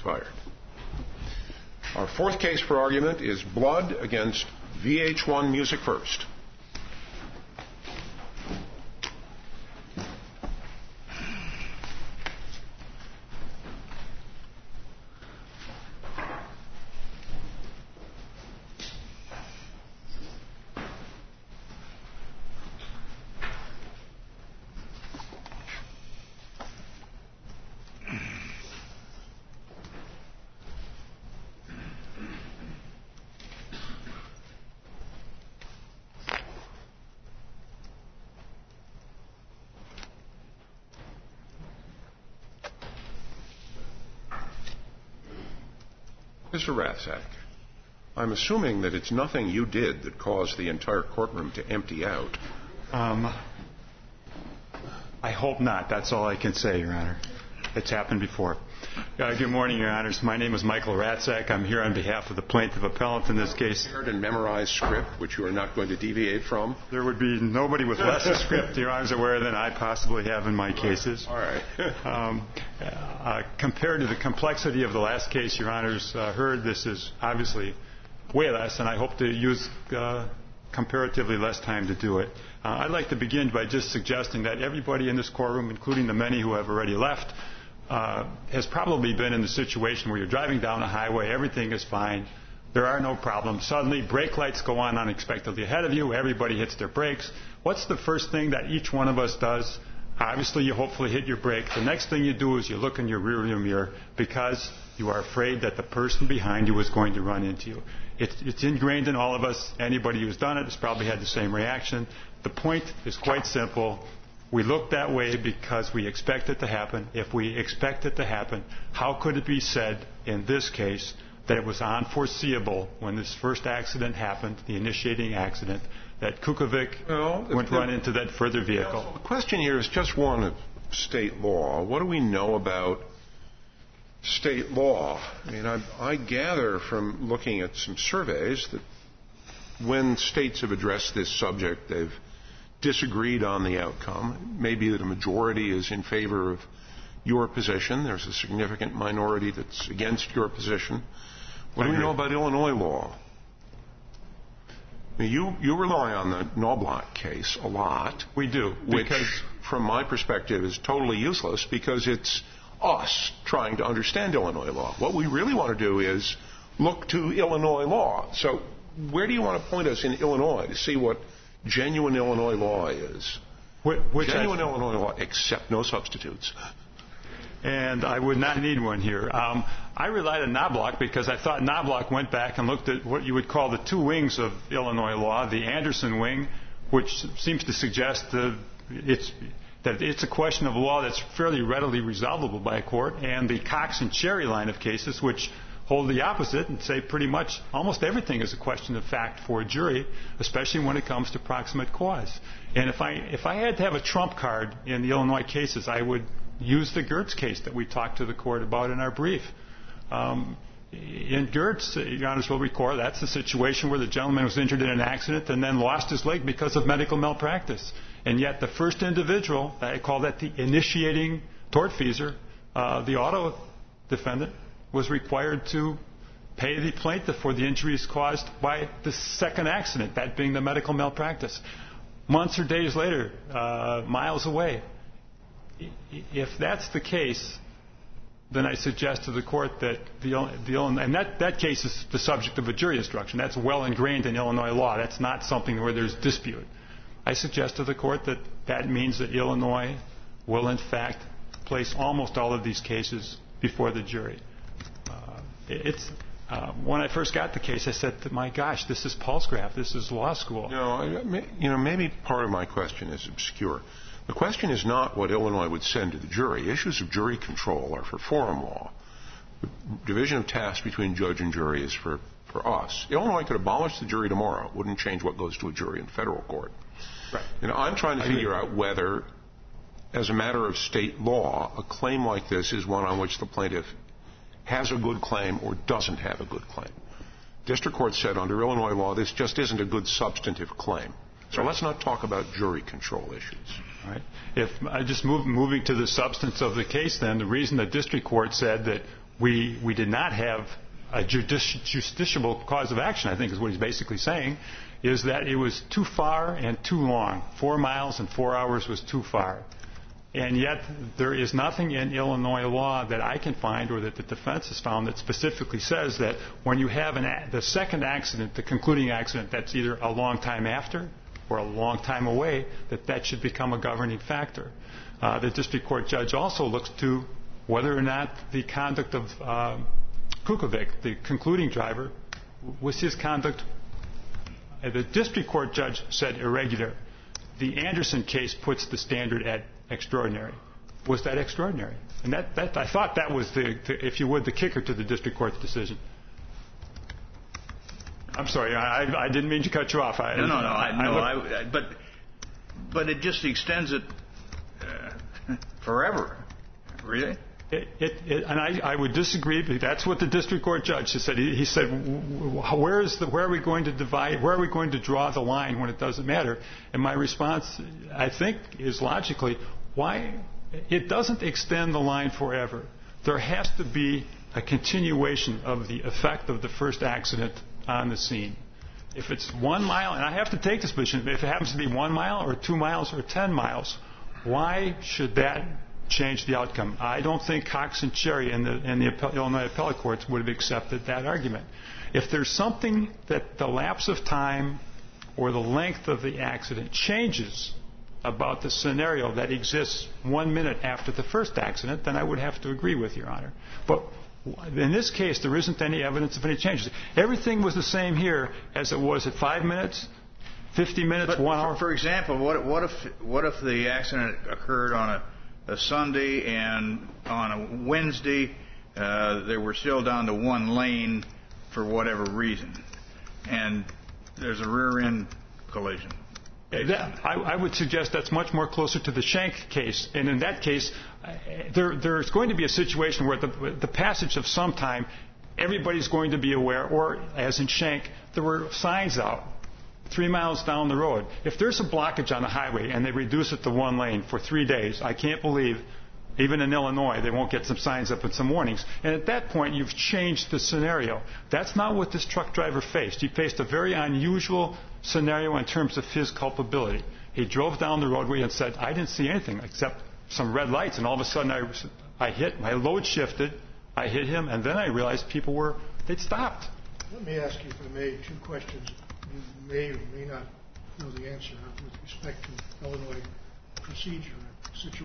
expired. Our fourth case for argument is Blood against VH1 Music First. Mr. Rathsack, I'm assuming that it's nothing you did that caused the entire courtroom to empty out. I hope not. That's all I can say, Your Honor. It's happened before. Good morning, Your Honors. My name is Michael Rathsack. I'm here on behalf of the plaintiff appellant in this case. Prepared and memorized script, which you are not going to deviate from? There would be nobody with less a script, Your Honors, aware than I possibly have in my cases. All right. Compared to the complexity of the last case, Your Honors heard, this is obviously way less, and I hope to use comparatively less time to do it. I'd like to begin by just suggesting that everybody in this courtroom, including the many who have already left, has probably been in the situation where you're driving down a highway, everything is fine, there are no problems. Suddenly, brake lights go on unexpectedly ahead of you, everybody hits their brakes. What's the first thing that each one of us does? Obviously, you hopefully hit your brake. The next thing you do is you look in your rearview mirror because you are afraid that the person behind you is going to run into you. It's ingrained in all of us. Anybody who's done it has probably had the same reaction. The point is quite simple. We look that way because we expect it to happen. If we expect it to happen, how could it be said in this case that it was unforeseeable when this first accident happened, the initiating accident, that Kukovic wouldn't run into that further vehicle? The question here is just one of state law. What do we know about state law? I mean, I gather from looking at some surveys that when states have addressed this subject, they've disagreed on the outcome. Maybe that a majority is in favor of your position. There's a significant minority that's against your position. What do we know about Illinois law? I mean, you rely on the Knobloch case a lot. We do. Which, from my perspective, is totally useless because it's us trying to understand Illinois law. What we really want to do is look to Illinois law. So where do you want to point us in Illinois to see what genuine Illinois law is? Genuine Illinois law, except no substitutes. And I would not need one here. I relied on Knobloch because I thought Knobloch went back and looked at what you would call the two wings of Illinois law, the Anderson wing, which seems to suggest that it's a question of law that's fairly readily resolvable by a court, and the Cox and Cherry line of cases, which hold the opposite and say pretty much almost everything is a question of fact for a jury, especially when it comes to proximate cause. And if I had to have a trump card in the Illinois cases, I would use the Gertz case that we talked to the court about in our brief. In Gertz, Your Honors will recall, that's the situation where the gentleman was injured in an accident and then lost his leg because of medical malpractice. And yet the first individual, I call that the initiating tortfeasor, the auto defendant, was required to pay the plaintiff for the injuries caused by the second accident, that being the medical malpractice. Months or days later, miles away. If that's the case, then I suggest to the court that and that case is the subject of a jury instruction. That's well ingrained in Illinois law. That's not something where there's dispute. I suggest to the court that means that Illinois will, in fact, place almost all of these cases before the jury. When I first got the case, I said, my gosh, this is Pulsegraph. This is law school. Maybe part of my question is obscure. The question is not what Illinois would send to the jury. Issues of jury control are for forum law. The division of tasks between judge and jury is for us. Illinois could abolish the jury tomorrow. It wouldn't change what goes to a jury in federal court. Right. I'm trying to figure out whether, as a matter of state law, a claim like this is one on which the plaintiff has a good claim or doesn't have a good claim. District Court said under Illinois law this just isn't a good substantive claim. So let's not talk about jury control issues. All right. If I just moving to the substance of the case, then the reason the district court said that we did not have a justiciable cause of action, I think is what he's basically saying, is that it was too far and too long. 4 miles and 4 hours was too far. And yet there is nothing in Illinois law that I can find or that the defense has found that specifically says that when you have the second accident, the concluding accident, that's either a long time after or a long time away, that should become a governing factor. The district court judge also looks to whether or not the conduct of Kukovic, the concluding driver, was his conduct. The district court judge said irregular. The Anderson case puts the standard at extraordinary. Was that extraordinary? And that I thought that was if you would, the kicker to the district court's decision. I'm sorry, I didn't mean to cut you off. But it just extends it forever, really. And I would disagree. But that's what the district court judge said. He said, where are we going to divide? Where are we going to draw the line when it doesn't matter? And my response, I think, is logically, why it doesn't extend the line forever. There has to be a continuation of the effect of the first accident on the scene. If it's 1 mile, and I have to take this position, if it happens to be 1 mile or 2 miles or 10 miles, why should that change the outcome? I don't think Cox and Cherry and the Illinois appellate courts would have accepted that argument. If there's something that the lapse of time or the length of the accident changes about the scenario that exists 1 minute after the first accident, then I would have to agree with Your Honor. But in this case, there isn't any evidence of any changes. Everything was the same here as it was at 5 minutes, 50 minutes, but 1 hour. For example, what if the accident occurred on a Sunday and on a Wednesday they were still down to one lane for whatever reason, and there's a rear-end collision? I would suggest that's much more closer to the Schenck case. And in that case, there's going to be a situation where the passage of some time, everybody's going to be aware, or as in Schenck, there were signs out 3 miles down the road. If there's a blockage on the highway and they reduce it to 1 lane for 3 days, I can't believe, even in Illinois, they won't get some signs up and some warnings. And at that point, you've changed the scenario. That's not what this truck driver faced. He faced a very unusual scenario in terms of his culpability. He drove down the roadway and said, I didn't see anything except some red lights, and all of a sudden I hit, my load shifted, I hit him, and then I realized they'd stopped. Let me ask you, if I may, 2 questions. You may or may not know the answer with respect to Illinois procedure situation.